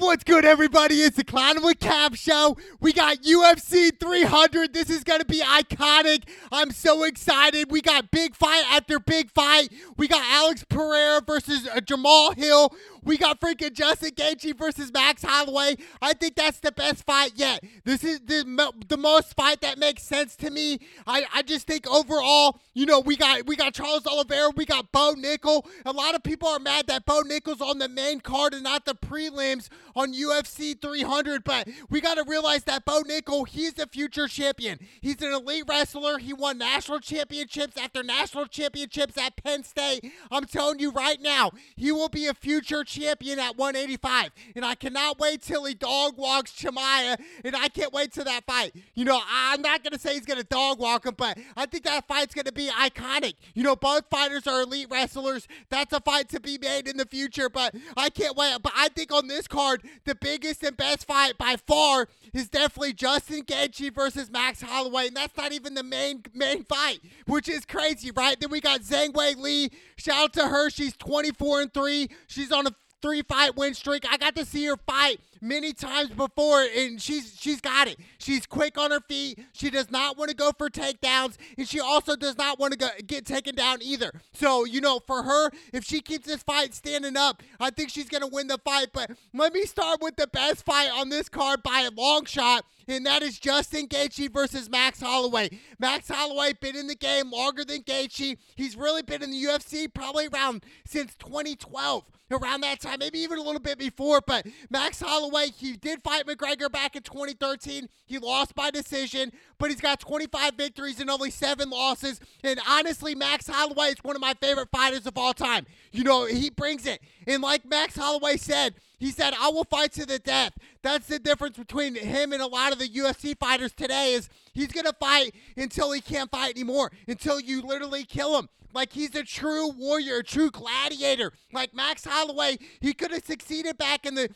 What's good, everybody? It's the Clown with Cap show. We got UFC 300. This is going to be iconic. I'm so excited. We got big fight after big fight. We got Alex Pereira versus Jamal Hill. We got freaking Justin Gaethje versus Max Holloway. I think that's the best fight yet. This is the most fight that makes sense to me. I just think overall, we got Charles Oliveira. We got Bo Nickel. A lot of people are mad that Bo Nickel's on the main card and not the prelims on UFC 300, but we got to realize that Bo Nickel, he's the future champion. He's an elite wrestler. He won national championships after national championships at Penn State. I'm telling you right now, he will be a future champion at 185, and I cannot wait till he dog walks Chimaev, and I can't wait till that fight. I'm not going to say he's going to dog walk him, but I think that fight's going to be iconic. Both fighters are elite wrestlers. That's a fight to be made in the future, but I can't wait. But I think on this card, the biggest and best fight by far is definitely Justin Gaethje versus Max Holloway, and that's not even the main fight, which is crazy, right? Then we got Zhang Wei Li. Shout out to her. She's 24-3. She's on a 3-fight win streak. I got to see her fight many times before, and she's got it. She's quick on her feet. She does not want to go for takedowns, and she also does not want to get taken down either. So, for her, if she keeps this fight standing up, I think she's going to win the fight. But let me start with the best fight on this card by a long shot, and that is Justin Gaethje versus Max Holloway. Max Holloway been in the game longer than Gaethje. He's really been in the UFC probably since 2012. Around that time, maybe even a little bit before, but Max Holloway, he did fight McGregor back in 2013. He lost by decision, but he's got 25 victories and only 7 losses, and honestly, Max Holloway is one of my favorite fighters of all time. He brings it, and like Max Holloway said, he said, I will fight to the death. That's the difference between him and a lot of the UFC fighters today is he's going to fight until he can't fight anymore, until you literally kill him. Like, he's a true warrior, a true gladiator. Like, Max Holloway, he could have succeeded back in the,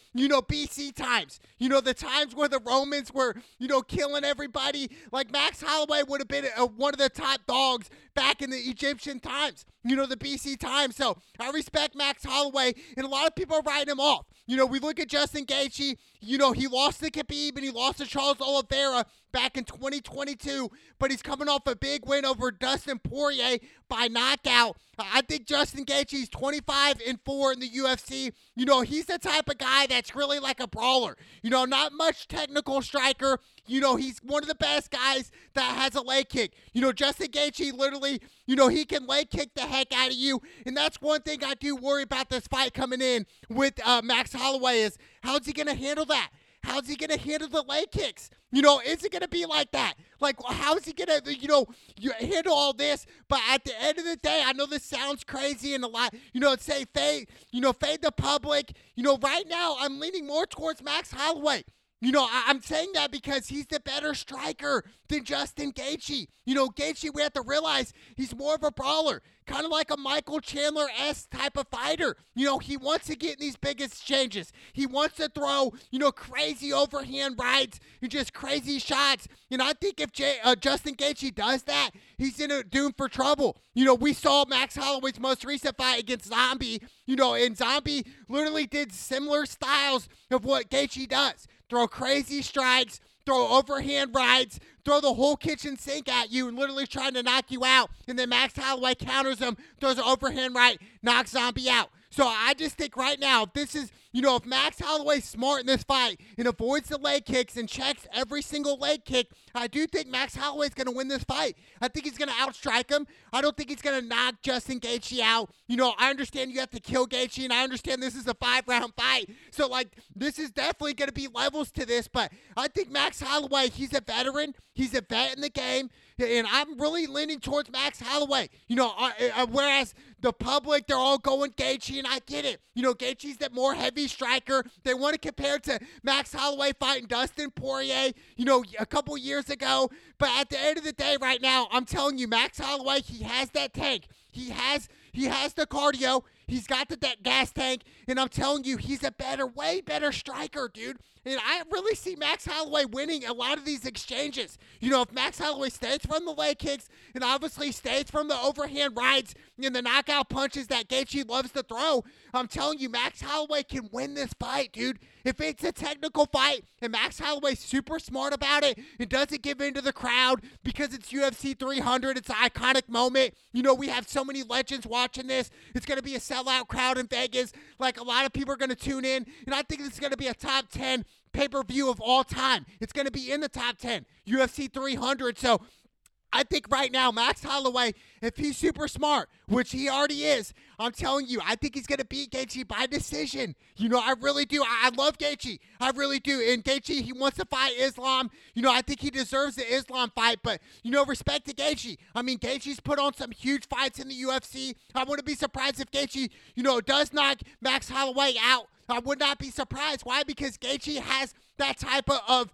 BC times. The times where the Romans were, killing everybody. Like, Max Holloway would have been one of the top dogs back in the Egyptian times, the BC times. So, I respect Max Holloway, and a lot of people are writing him off. We look at Justin Gaethje, he lost to Khabib and he lost to Charles Oliveira back in 2022, but he's coming off a big win over Dustin Poirier by knockout. I think Justin Gaethje's 25-4 in the UFC. He's the type of guy that's really like a brawler. Not much technical striker. He's one of the best guys that has a leg kick. Justin Gaethje literally, he can leg kick the heck out of you. And that's one thing I do worry about this fight coming in with Max Holloway is how's he going to handle that? How's he going to handle the leg kicks? Is it going to be like that? Like, how's he going to, handle all this? But at the end of the day, I know this sounds crazy and a lot, say fade the public. Right now, I'm leaning more towards Max Holloway. I'm saying that because he's the better striker than Justin Gaethje. Gaethje, we have to realize he's more of a brawler, kind of like a Michael Chandler-esque type of fighter. He wants to get in these big exchanges. He wants to throw, crazy overhand rights and just crazy shots. And I think if Justin Gaethje does that, he's doomed for trouble. We saw Max Holloway's most recent fight against Zombie, and Zombie literally did similar styles of what Gaethje does. Throw crazy strikes, throw overhand rights, throw the whole kitchen sink at you and literally trying to knock you out. And then Max Holloway counters him, throws an overhand right, knocks Zombie out. So I just think right now, this is, if Max Holloway's smart in this fight and avoids the leg kicks and checks every single leg kick, I do think Max Holloway's going to win this fight. I think he's going to outstrike him. I don't think he's going to knock Justin Gaethje out. I understand you have to kill Gaethje, and I understand this is a 5-round fight. So, this is definitely going to be levels to this, but I think Max Holloway, he's a veteran. He's a vet in the game, and I'm really leaning towards Max Holloway. Whereas the public, they're all going Gaethje, and I get it. Gaethje's that more heavy striker. They want to compare to Max Holloway fighting Dustin Poirier, a couple years ago. But at the end of the day right now, I'm telling you, Max Holloway, he has that tank. He has the cardio. He's got that gas tank. And I'm telling you, he's a way better striker, dude. And I really see Max Holloway winning a lot of these exchanges. If Max Holloway stays from the leg kicks and obviously stays from the overhand rights and the knockout punches that Gaethje loves to throw, I'm telling you, Max Holloway can win this fight, dude. If it's a technical fight and Max Holloway's super smart about it and doesn't give in to the crowd because it's UFC 300, it's an iconic moment. We have so many legends watching this. It's going to be a sellout crowd in Vegas. Like, a lot of people are going to tune in, and I think it's going to be a top 10 pay-per-view of all time. It's going to be in the top 10, UFC 300. So I think right now, Max Holloway, if he's super smart, which he already is, I'm telling you, I think he's going to beat Gaethje by decision. I really do. I love Gaethje. I really do. And Gaethje, he wants to fight Islam. I think he deserves the Islam fight. But, respect to Gaethje. I mean, Gaethje's put on some huge fights in the UFC. I wouldn't be surprised if Gaethje, does knock Max Holloway out. I would not be surprised. Why? Because Gaethje has that type of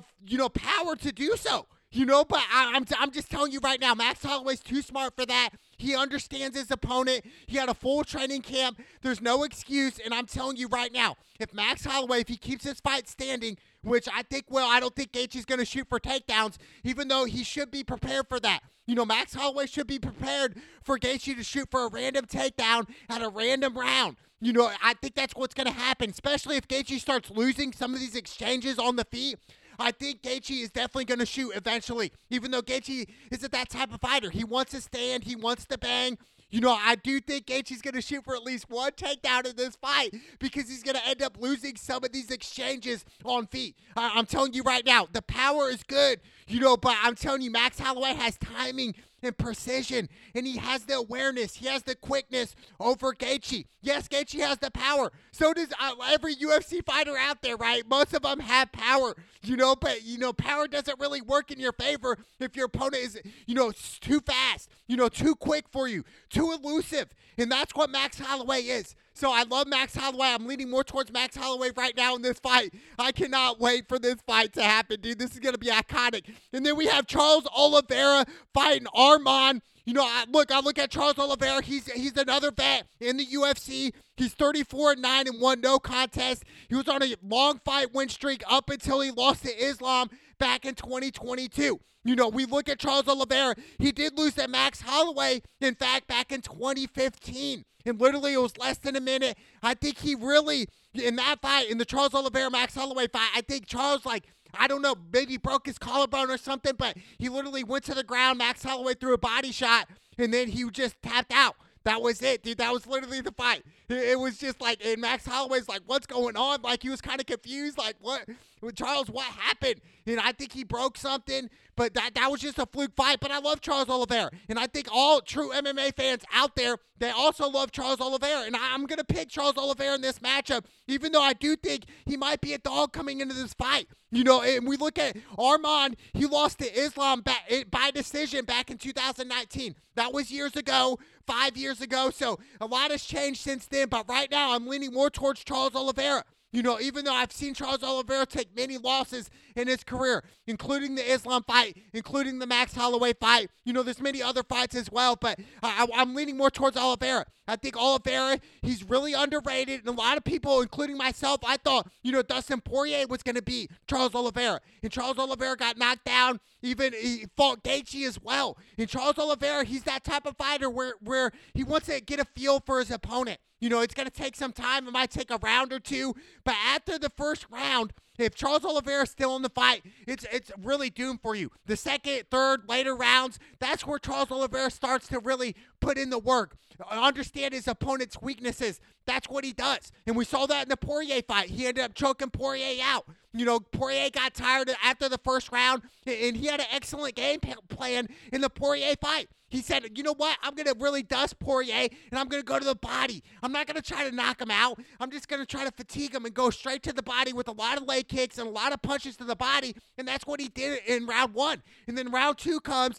power to do so. But I'm just telling you right now, Max Holloway's too smart for that. He understands his opponent. He had a full training camp. There's no excuse. And I'm telling you right now, if Max Holloway, if he keeps his fight standing, which I don't think Gaethje's going to shoot for takedowns, even though he should be prepared for that. Max Holloway should be prepared for Gaethje to shoot for a random takedown at a random round. I think that's what's going to happen, especially if Gaethje starts losing some of these exchanges on the feet. I think Gaethje is definitely going to shoot eventually, even though Gaethje isn't that type of fighter. He wants to stand. He wants to bang. I do think Gaethje's going to shoot for at least one takedown in this fight because he's going to end up losing some of these exchanges on feet. I'm telling you right now, the power is good, but I'm telling you, Max Holloway has timing and precision, and he has the awareness. He has the quickness over Gaethje. Yes, Gaethje has the power. So does every UFC fighter out there, right? Most of them have power, but, power doesn't really work in your favor if your opponent is, too fast, too quick for you, too elusive, and that's what Max Holloway is. So I love Max Holloway. I'm leaning more towards Max Holloway right now in this fight. I cannot wait for this fight to happen, dude. This is going to be iconic. And then we have Charles Oliveira fighting Arman. I look at Charles Oliveira. He's another vet in the UFC. He's 34-9 and 1 no contest. He was on a long fight win streak up until he lost to Islam back in 2022. We look at Charles Oliveira. He did lose to Max Holloway, in fact, back in 2015. And literally, it was less than a minute. I think he really, in that fight, in the Charles Oliveira-Max Holloway fight, I think Charles, I don't know, maybe broke his collarbone or something, but he literally went to the ground. Max Holloway threw a body shot, and then he just tapped out. That was it, dude. That was literally the fight. It was just and Max Holloway's what's going on? He was kind of confused, what? Charles, what happened? And I think he broke something, but that was just a fluke fight. But I love Charles Oliveira, and I think all true MMA fans out there, they also love Charles Oliveira, and I'm going to pick Charles Oliveira in this matchup, even though I do think he might be a dog coming into this fight. And we look at Arman, he lost to Islam by decision back in 2019. That was years ago, 5 years ago, so a lot has changed since then, but right now I'm leaning more towards Charles Oliveira. Even though I've seen Charles Oliveira take many losses in his career, including the Islam fight, including the Max Holloway fight, there's many other fights as well, but I'm leaning more towards Oliveira. I think Oliveira, he's really underrated, and a lot of people, including myself, I thought, Dustin Poirier was going to beat Charles Oliveira, and Charles Oliveira got knocked down. Even he fought Gaethje as well. And Charles Oliveira, he's that type of fighter where he wants to get a feel for his opponent. It's going to take some time. It might take a round or two. But after the first round, if Charles Oliveira is still in the fight, it's really doomed for you. The second, third, later rounds, that's where Charles Oliveira starts to really put in the work, understand his opponent's weaknesses. That's what he does. And we saw that in the Poirier fight. He ended up choking Poirier out. Poirier got tired after the first round, and he had an excellent game plan in the Poirier fight. He said, you know what? I'm going to really dust Poirier, and I'm going to go to the body. I'm not going to try to knock him out. I'm just going to try to fatigue him and go straight to the body with a lot of leg kicks and a lot of punches to the body, and that's what he did in round one. And then round two comes,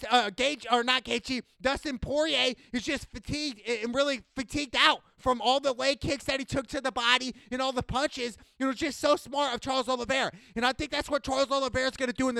Dustin Poirier is just fatigued and really fatigued out from all the leg kicks that he took to the body and all the punches. It was just so smart of Charles Oliveira. And I think that's what Charles Oliveira is going to do in this fight.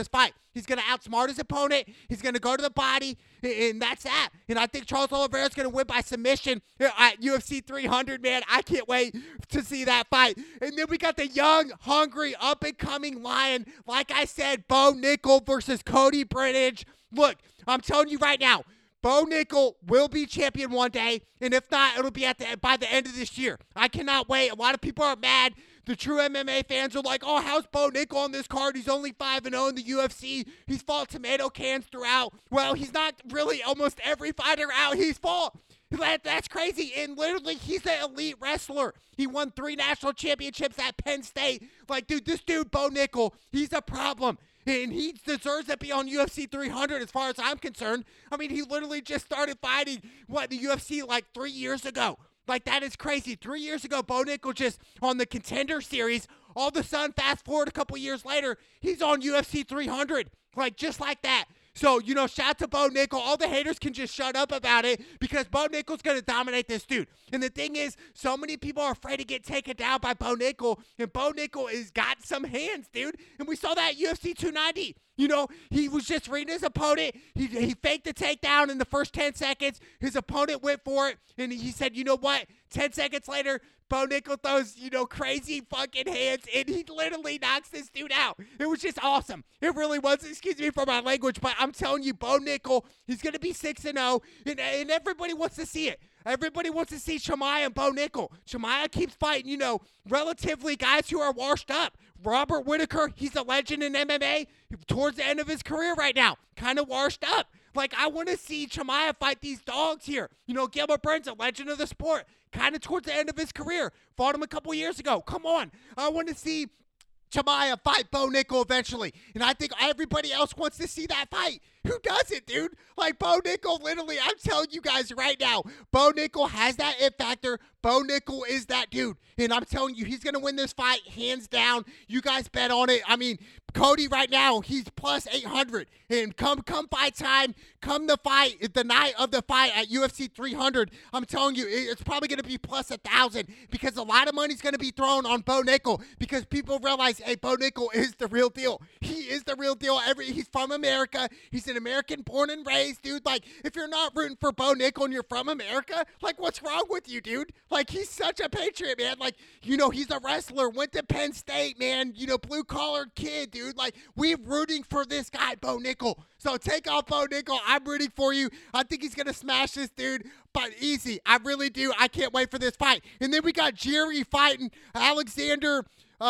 He's going to outsmart his opponent. He's going to go to the body, and that's that. And I think Charles Oliveira's going to win by submission at UFC 300, man. I can't wait to see that fight. And then we got the young, hungry, up-and-coming lion. Like I said, Bo Nickal versus Cody Bridge. Look, I'm telling you right now, Bo Nickal will be champion one day, and if not, it'll be by the end of this year. I cannot wait. A lot of people are mad. The true MMA fans are like, oh, how's Bo Nickal on this card? He's only 5-0 in the UFC. He's fought tomato cans throughout. Well, he's not really almost every fighter out. He's fought. That's crazy. And literally, he's an elite wrestler. He won 3 national championships at Penn State. Like, dude, this dude, Bo Nickal, he's a problem. And he deserves to be on UFC 300 as far as I'm concerned. I mean, he literally just started fighting, the UFC like 3 years ago. Like, that is crazy. 3 years ago, Bo Nickal just on the Contender Series. All of a sudden, fast forward a couple years later, he's on UFC 300. Like, just like that. So, shout out to Bo Nickal. All the haters can just shut up about it because Bo Nickal's going to dominate this dude. And the thing is, so many people are afraid to get taken down by Bo Nickal, and Bo Nickal has got some hands, dude. And we saw that at UFC 290. He was just reading his opponent. He faked the takedown in the first 10 seconds. His opponent went for it, and he said, you know what? 10 seconds later, Bo Nickal throws, crazy fucking hands, and he literally knocks this dude out. It was just awesome. It really was. Excuse me for my language, but I'm telling you, Bo Nickal, he's going to be 6-0, and everybody wants to see it. Everybody wants to see Chimaev and Bo Nickal. Chimaev keeps fighting, relatively guys who are washed up. Robert Whitaker, he's a legend in MMA towards the end of his career right now. Kind of washed up. Like, I want to see Chimaev fight these dogs here. Gilbert Burns, a legend of the sport, kind of towards the end of his career. Fought him a couple years ago. Come on. I want to see Chimaev fight Bo Nickal eventually. And I think everybody else wants to see that fight. Who doesn't, dude? Like, Bo Nickal, literally, I'm telling you guys right now, Bo Nickal has that it factor. Bo Nickal is that dude. And I'm telling you, he's going to win this fight hands down. You guys bet on it. I mean, Cody right now, he's plus 800. And come fight time, come the fight, the night of the fight at UFC 300, I'm telling you, it's probably going to be plus 1,000 because a lot of money's going to be thrown on Bo Nickal because people realize, hey, Bo Nickal is the real deal. He is the real deal. He's from America. He's an American born and raised, dude. Like, if you're not rooting for Bo Nickal and you're from America, like, what's wrong with you, dude? Like, he's such a patriot, man. Like, he's a wrestler, went to Penn State, man. Blue-collar kid, dude. Like, we're rooting for this guy, Bo Nickal. So take off Bo Nickal. I'm rooting for you. I think he's going to smash this dude, but easy. I really do. I can't wait for this fight. And then we got Jerry fighting Alexander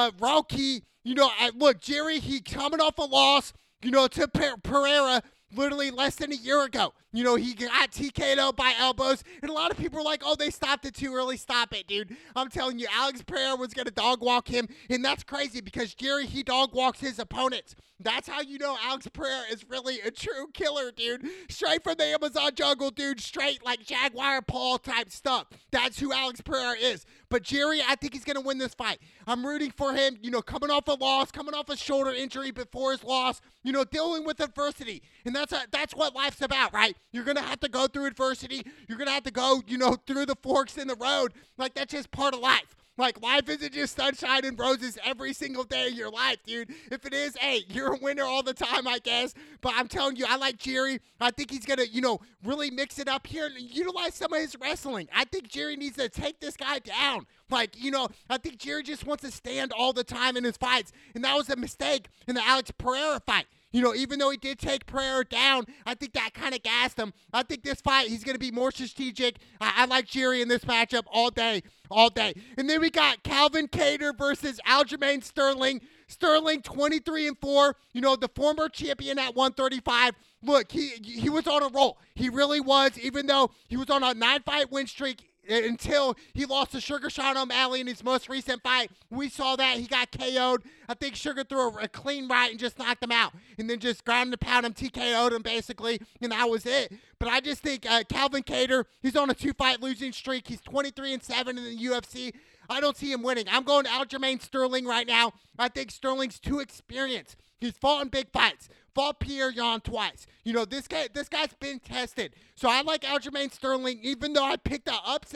Rauki. Look, Jerry, he coming off a loss, to Pereira literally less than a year ago. He got TKO'd by elbows, and a lot of people are like, oh, they stopped it too early. Stop it, dude. I'm telling you, Alex Pereira was going to dog walk him, and that's crazy because Jerry, he dog walks his opponents. That's how you know Alex Pereira is really a true killer, dude. Straight from the Amazon jungle, dude. Straight like Jaguar Paul type stuff. That's who Alex Pereira is. But Jerry, I think he's going to win this fight. I'm rooting for him, coming off a loss, coming off a shoulder injury before his loss, dealing with adversity. And that's what life's about, right? You're going to have to go through adversity. You're going to have to go, through the forks in the road. Like, that's just part of life. Like, life isn't just sunshine and roses every single day of your life, dude. If it is, hey, you're a winner all the time, I guess. But I'm telling you, I like Jerry. I think he's going to, really mix it up here and utilize some of his wrestling. I think Jerry needs to take this guy down. Like, I think Jerry just wants to stand all the time in his fights. And that was a mistake in the Alex Pereira fight. Even though he did take Pereira down, I think that kind of gassed him. I think this fight, he's going to be more strategic. I like Jerry in this matchup all day. And then we got Calvin Kattar versus Aljamain Sterling. Sterling, 23-4, the former champion at 135. Look, he was on a roll. He really was, even though he was on a 9-fight win streak until he lost to Sugar Sean O'Malley in his most recent fight. We saw that. He got KO'd. I think Sugar threw a clean right and just knocked him out. And then just ground and pound him, TKO'd him basically, and that was it. But I just think Calvin Kattar, he's on a 2-fight losing streak. He's 23-7 in the UFC. I don't see him winning. I'm going to Aljamain Sterling right now. I think Sterling's too experienced. He's fought in big fights. Fought Pierre Yan twice. This guy's been tested. So I like Aljamain Sterling, even though I picked the upset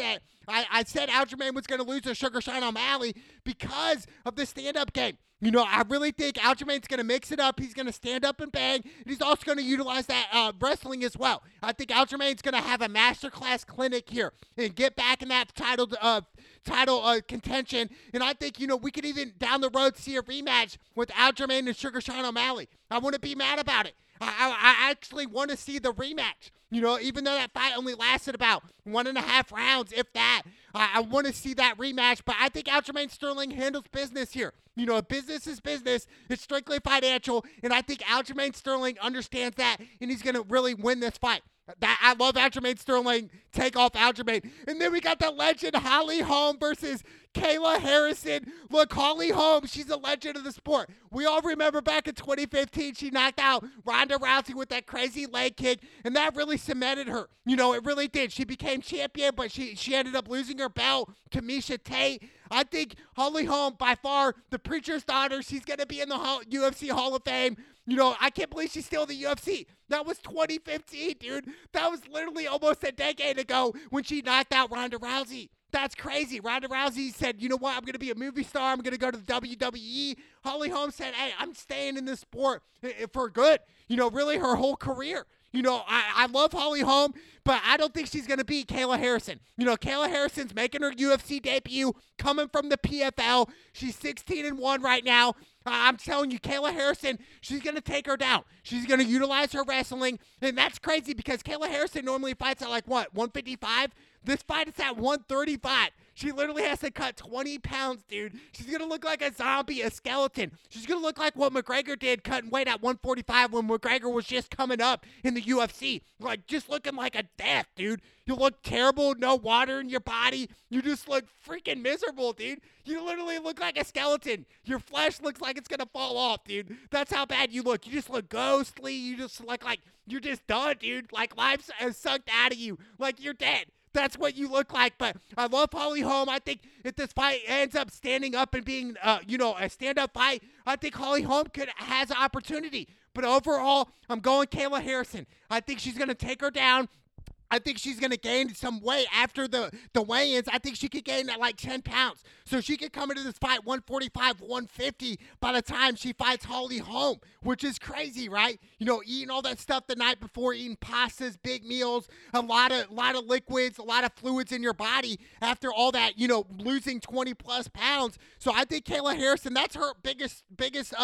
I said Aljamain was going to lose to Sugar Sean O'Malley because of the stand-up game. I really think Aljamain's going to mix it up. He's going to stand up and bang. And he's also going to utilize that wrestling as well. I think Aljamain's going to have a masterclass clinic here and get back in that title contention. And I think, we could even down the road see a rematch with Aljamain and Sugar Sean O'Malley. I wouldn't be mad about it. I actually want to see the rematch. Even though that fight only lasted about 1.5 rounds, if that, I want to see that rematch. But I think Aljamain Sterling handles business here. Business is business. It's strictly financial. And I think Aljamain Sterling understands that, and he's going to really win this fight. I love Aljamain Sterling. Take off Aljamain. And then we got the legend Holly Holm versus Kayla Harrison. Look, Holly Holm, she's a legend of the sport. We all remember back in 2015, she knocked out Ronda Rousey with that crazy leg kick, and that really cemented her. It really did. She became champion, but she ended up losing her belt to Miesha Tate. I think Holly Holm, by far, the preacher's daughter, she's going to be in the UFC Hall of Fame. I can't believe she's still in the UFC. That was 2015, dude. That was literally almost a decade ago when she knocked out Ronda Rousey. That's crazy. Ronda Rousey said, you know what, I'm going to be a movie star. I'm going to go to the WWE. Holly Holm said, hey, I'm staying in this sport for good. Really her whole career. I love Holly Holm, but I don't think she's going to beat Kayla Harrison. Kayla Harrison's making her UFC debut, coming from the PFL. She's 16-1 right now. I'm telling you, Kayla Harrison, she's going to take her down. She's going to utilize her wrestling, and that's crazy because Kayla Harrison normally fights at 155? This fight is at 135. She literally has to cut 20 pounds, dude. She's going to look like a zombie, a skeleton. She's going to look like what McGregor did cutting weight at 145 when McGregor was just coming up in the UFC. Just looking like a death, dude. You look terrible, no water in your body. You just look freaking miserable, dude. You literally look like a skeleton. Your flesh looks like it's going to fall off, dude. That's how bad you look. You just look ghostly. You just look like you're just done, dude. Like life has sucked out of you. Like you're dead. That's what you look like, but I love Holly Holm. I think if this fight ends up standing up and being, a stand-up fight, I think Holly Holm has an opportunity. But overall, I'm going Kayla Harrison. I think she's going to take her down. I think she's going to gain some weight after the weigh-ins. I think she could gain 10 pounds. So she could come into this fight 145, 150 by the time she fights Holly Holm, which is crazy, right? Eating all that stuff the night before, eating pastas, big meals, a lot of liquids, a lot of fluids in your body after all that, losing 20-plus pounds. So I think Kayla Harrison, that's her biggest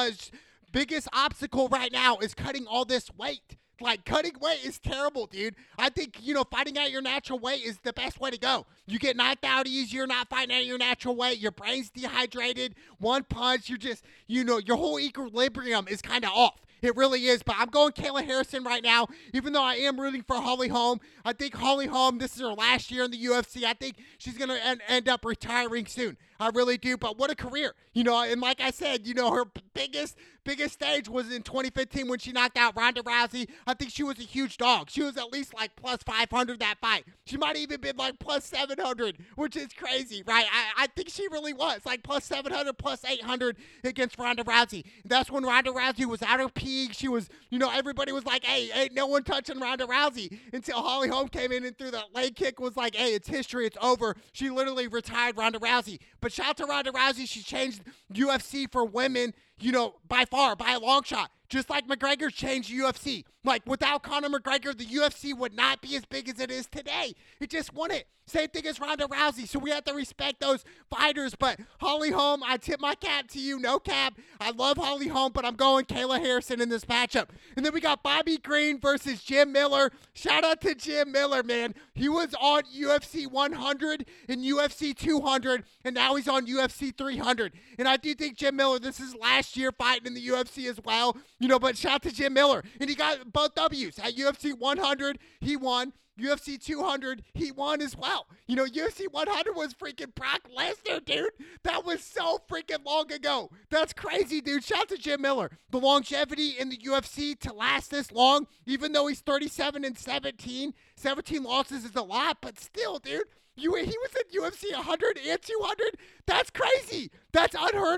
obstacle right now is cutting all this weight. Cutting weight is terrible, dude. I think, fighting at your natural weight is the best way to go. You get knocked out easier not fighting at your natural weight. Your brain's dehydrated. One punch, you're just, your whole equilibrium is kind of off. It really is, but I'm going Kayla Harrison right now, even though I am rooting for Holly Holm. I think Holly Holm, this is her last year in the UFC. I think she's going to end up retiring soon. I really do, but what a career. And like I said, her biggest stage was in 2015 when she knocked out Ronda Rousey. I think she was a huge dog. She was at least plus 500 that fight. She might have even been plus 700, which is crazy, right? I think she really was plus 700, plus 800 against Ronda Rousey. That's when Ronda Rousey was at her peak. She was, everybody was like, hey, ain't no one touching Ronda Rousey until Holly Holm came in and threw that leg kick, was like, hey, it's history, it's over. She literally retired Ronda Rousey. But shout out to Ronda Rousey. She changed UFC for women, by far, by a long shot. Just like McGregor changed UFC. Without Conor McGregor, the UFC would not be as big as it is today. It just wouldn't. Same thing as Ronda Rousey. So we have to respect those fighters. But Holly Holm, I tip my cap to you. No cap. I love Holly Holm, but I'm going Kayla Harrison in this matchup. And then we got Bobby Green versus Jim Miller. Shout out to Jim Miller, man. He was on UFC 100 and UFC 200, and now he's on UFC 300. And I do think Jim Miller, this is last year fighting in the UFC as well. But shout out to Jim Miller. And he got both W's. At UFC 100, he won. UFC 200, he won as well. UFC 100 was freaking Brock Lesnar, dude. That was so freaking long ago. That's crazy, dude. Shout out to Jim Miller. The longevity in the UFC to last this long, even though he's 37-17, 17 losses is a lot, but still, dude. He was in UFC 100 and 200. That's crazy. That's unheard of.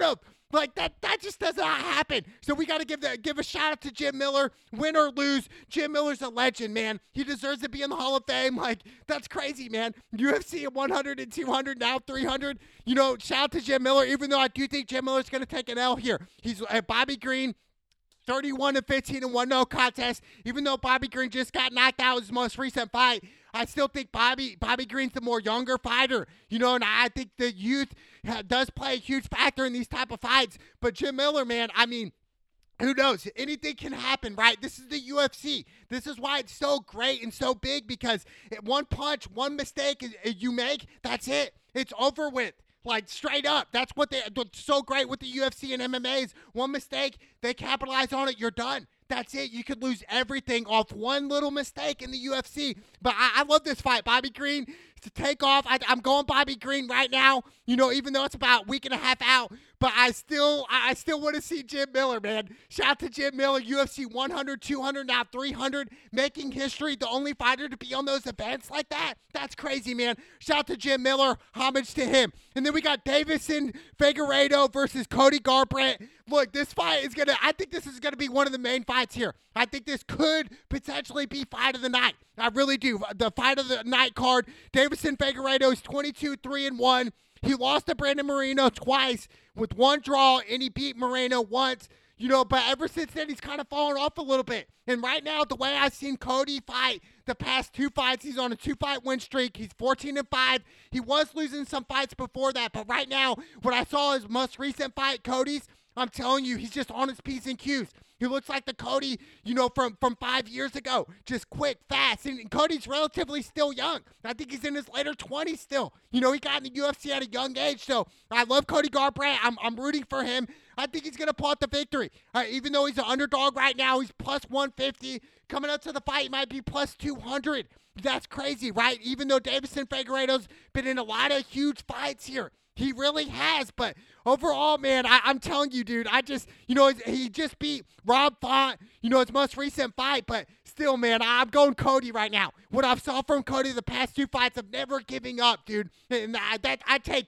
Like that just does not happen. So we got to give a shout out to Jim Miller. Win or lose, Jim Miller's a legend, man. He deserves to be in the Hall of Fame. Like, that's crazy, man. UFC at 100 and 200, now 300. Shout out to Jim Miller, even though I do think Jim Miller's going to take an L here. He's Bobby Green, 31-15 and 1 no contest. Even though Bobby Green just got knocked out in his most recent fight, I still think Bobby Green's the more younger fighter, and I think the youth does play a huge factor in these type of fights. But Jim Miller, man, I mean, who knows? Anything can happen, right? This is the UFC. This is why it's so great and so big, because one punch, one mistake you make, that's it. It's over with. Like, straight up. That's what's so great with the UFC and MMA is one mistake, they capitalize on it, you're done. That's it. You could lose everything off one little mistake in the UFC. But I love this fight. Bobby Green to take off. I'm going Bobby Green right now, even though it's about a week and a half out. But I still want to see Jim Miller, man. Shout out to Jim Miller, UFC 100, 200, now 300, making history. The only fighter to be on those events like that. That's crazy, man. Shout out to Jim Miller. Homage to him. And then we got Deiveson Figueiredo versus Cody Garbrandt. Look, this fight is I think this is going to be one of the main fights here. I think this could potentially be fight of the night. I really do. The fight of the night card, Deiveson Figueiredo is 22-3-1. He lost to Brandon Moreno twice with one draw, and he beat Moreno once. But ever since then, he's kind of fallen off a little bit. And right now, the way I've seen Cody fight the past 2 fights, he's on a 2-fight win streak. He's 14-5. He was losing some fights before that. But right now, what I saw his most recent fight, Cody's, I'm telling you, he's just on his P's and Q's. He looks like the Cody, from 5 years ago. Just quick, fast. And Cody's relatively still young. I think he's in his later 20s still. He got in the UFC at a young age. So I love Cody Garbrandt. I'm rooting for him. I think he's going to pull out the victory. Even though he's an underdog right now, he's plus 150. Coming up to the fight, he might be plus 200. That's crazy, right? Even though Deiveson Figueiredo's been in a lot of huge fights here. He really has, but overall, man, I'm telling you, dude, he just beat Rob Font, his most recent fight, but still, man, I'm going Cody right now. What I've saw from Cody the past 2 fights of never giving up, dude, and I take,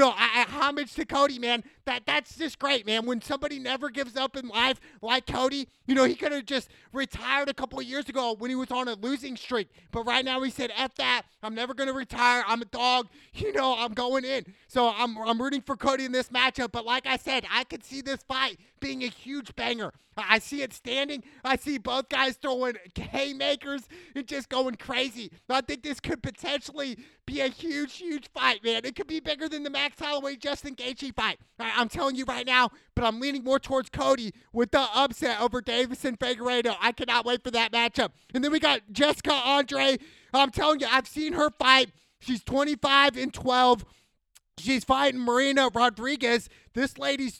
I homage to Cody, man. That's just great, man. When somebody never gives up in life like Cody, he could have just retired a couple of years ago when he was on a losing streak, but right now he said, F that, I'm never going to retire, I'm a dog, I'm going in. So I'm rooting for Cody in this matchup, but like I said, I could see this fight being a huge banger. I see it standing. I see both guys throwing haymakers and just going crazy. I think this could potentially be a huge, huge fight, man. It could be bigger than the Max Holloway Justin Gaethje fight. I'm telling you right now, but I'm leaning more towards Cody with the upset over Deiveson Figueiredo. I cannot wait for that matchup. And then we got Jessica Andrade. I'm telling you, I've seen her fight. She's 25-12. She's fighting Marina Rodriguez. This lady's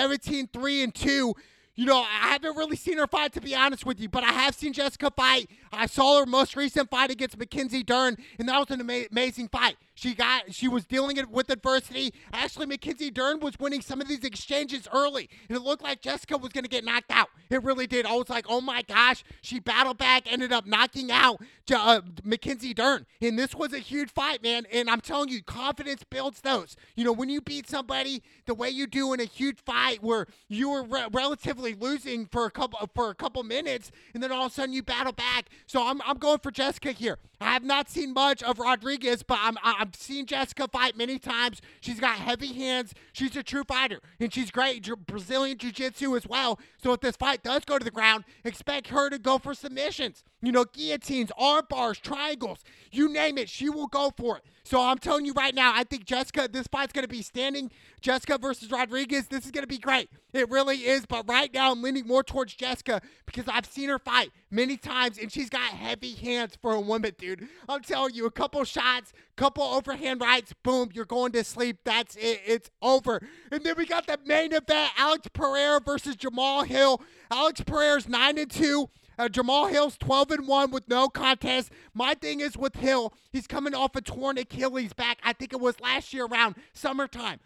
17-3-2. I haven't really seen her fight, to be honest with you, but I have seen Jessica fight. I saw her most recent fight against Mackenzie Dern, and that was an amazing fight. She was dealing with adversity. Actually, Mackenzie Dern was winning some of these exchanges early, and it looked like Jessica was going to get knocked out. It really did. I was like, oh my gosh. She battled back, ended up knocking out Mackenzie Dern, and this was a huge fight, man, and I'm telling you, confidence builds those. When you beat somebody the way you do in a huge fight where you were relatively losing for a couple minutes, and then all of a sudden you battle back. So I'm going for Jessica here. I have not seen much of Rodriguez, but I've seen Jessica fight many times. She's got heavy hands. She's a true fighter, and she's great Brazilian Jiu-Jitsu as well. So if this fight does go to the ground, expect her to go for submissions. Guillotines, arm bars, triangles, you name it, she will go for it. So I'm telling you right now, I think Jessica, this fight's going to be standing. Jessica versus Rodriguez, this is going to be great. It really is, but right now I'm leaning more towards Jessica because I've seen her fight many times, and she's got heavy hands for a woman, dude. I'm telling you, a couple shots, couple overhand rights, boom, you're going to sleep. That's it. It's over. And then we got the main event, Alex Pereira versus Jamal Hill. Alex Pereira's 9-2. Jamal Hill's 12-1 with no contest. My thing is with Hill, he's coming off a torn Achilles back. I think it was last year around summertime.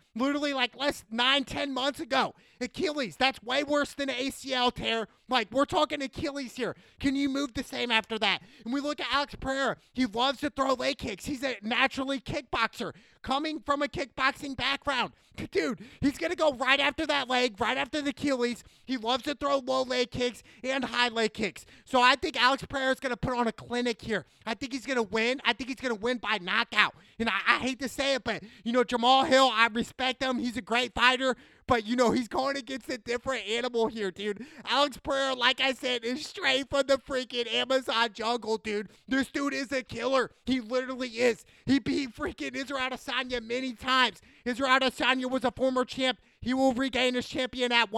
literally like 9-10 months ago. Achilles, that's way worse than an ACL tear. Like, we're talking Achilles here. Can you move the same after that? And we look at Alex Pereira. He loves to throw leg kicks. He's a naturally kickboxer coming from a kickboxing background. Dude, he's going to go right after that leg, right after the Achilles. He loves to throw low leg kicks and high leg kicks. So I think Alex Pereira is going to put on a clinic here. I think he's going to win. I think he's going to win by knockout. And I hate to say it, but, Jamal Hill, I respect him. He's a great fighter. But, he's going against a different animal here, dude. Alex Pereira, like I said, is straight from the freaking Amazon jungle, dude. This dude is a killer. He literally is. He beat freaking Israel Adesanya many times. Israel Adesanya was a former champ. He will regain his champion at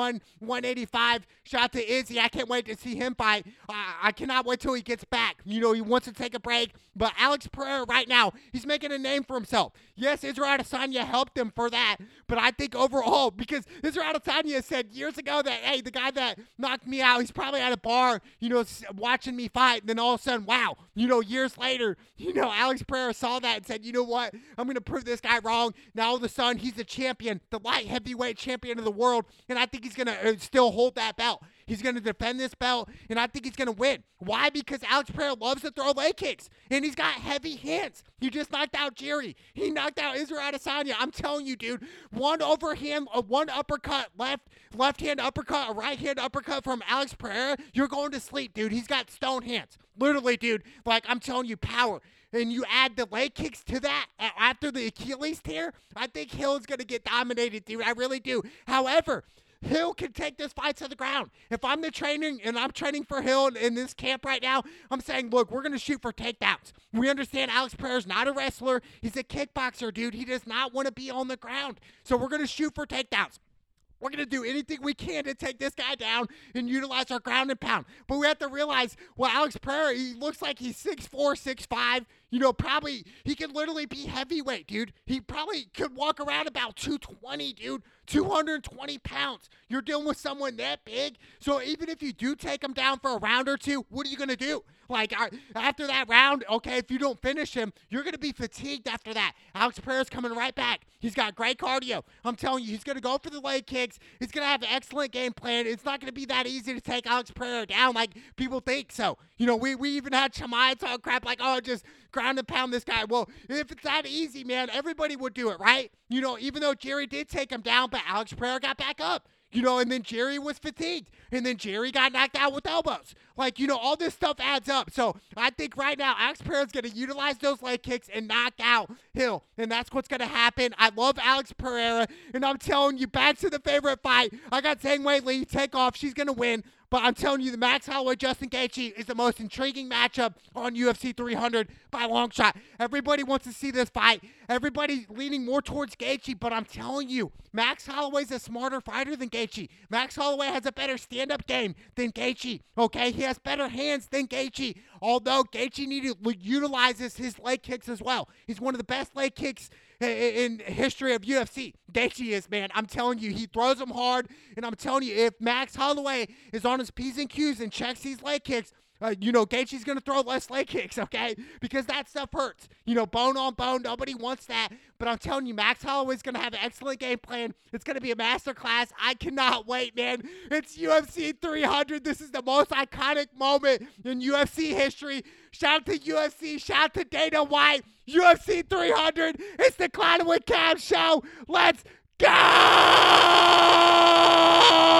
185. Shout out to Izzy. I can't wait to see him fight. I cannot wait till he gets back. He wants to take a break. But Alex Pereira right now, he's making a name for himself. Yes, Israel Adesanya helped him for that. But I think overall, because Israel Adesanya said years ago that, hey, the guy that knocked me out, he's probably at a bar, watching me fight. And then all of a sudden, wow, years later, Alex Pereira saw that and said, you know what? I'm going to prove this guy wrong. Now all of a sudden, he's the champion, the light heavyweight champion of the world, and I think he's going to still hold that belt. He's going to defend this belt, and I think he's going to win. Why? Because Alex Pereira loves to throw leg kicks, and he's got heavy hands. He just knocked out Jerry. He knocked out Israel Adesanya. I'm telling you, dude, one overhand, one uppercut, left hand uppercut, a right hand uppercut from Alex Pereira, you're going to sleep, dude. He's got stone hands. Literally, dude, like I'm telling you, power. And you add the leg kicks to that after the Achilles tear, I think Hill is going to get dominated, dude. I really do. However, Hill can take this fight to the ground. If I'm the training and I'm training for Hill in this camp right now, I'm saying, look, we're going to shoot for takedowns. We understand Alex Pereira's not a wrestler. He's a kickboxer, dude. He does not want to be on the ground. So we're going to shoot for takedowns. We're going to do anything we can to take this guy down and utilize our ground and pound. But we have to realize, well, Alex Pereira, he looks like he's 6'4", 6'5". Probably he could literally be heavyweight, dude. He probably could walk around about 220, dude. 220 pounds. You're dealing with someone that big. So even if you do take him down for a round or two, what are you going to do? Like, after that round, okay, if you don't finish him, you're going to be fatigued after that. Alex Pereira's coming right back. He's got great cardio. I'm telling you, he's going to go for the leg kicks. He's going to have an excellent game plan. It's not going to be that easy to take Alex Pereira down like people think. So, we even had Chimaev talk crap like, oh, just ground and pound this guy. Well, if it's that easy, man, everybody would do it, right? Even though Jerry did take him down, but Alex Pereira got back up. And then Jerry was fatigued. And then Jerry got knocked out with elbows. Like, all this stuff adds up. So I think right now, Alex Pereira's going to utilize those leg kicks and knock out Hill. And that's what's going to happen. I love Alex Pereira. And I'm telling you, back to the favorite fight. I got Zhang Weili take off. She's going to win. But I'm telling you, the Max Holloway-Justin Gaethje is the most intriguing matchup on UFC 300 by a long shot. Everybody wants to see this fight. Everybody's leaning more towards Gaethje, but I'm telling you, Max Holloway's a smarter fighter than Gaethje. Max Holloway has a better stand-up game than Gaethje, okay? He has better hands than Gaethje, although Gaethje utilizes his leg kicks as well. He's one of the best leg kicks in history of UFC. Gaethje is, man. I'm telling you, he throws them hard, and I'm telling you, if Max Holloway is on his P's and Q's and checks these leg kicks, Gaethje's going to throw less leg kicks, okay? Because that stuff hurts. Bone on bone, nobody wants that. But I'm telling you, Max Holloway's going to have an excellent game plan. It's going to be a masterclass. I cannot wait, man. It's UFC 300. This is the most iconic moment in UFC history. Shout out to UFC. Shout out to Dana White. UFC 300. It's the Clown with Cam show. Let's go!